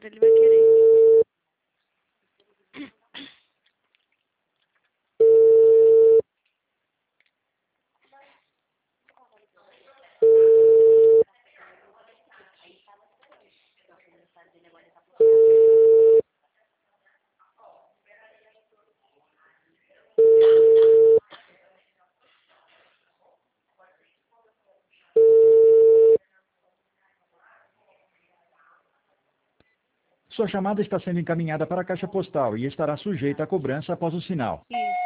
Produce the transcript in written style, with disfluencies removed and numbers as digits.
ele vai querer. Sua chamada está sendo encaminhada para a caixa postal e estará sujeita a cobrança após o sinal. Isso.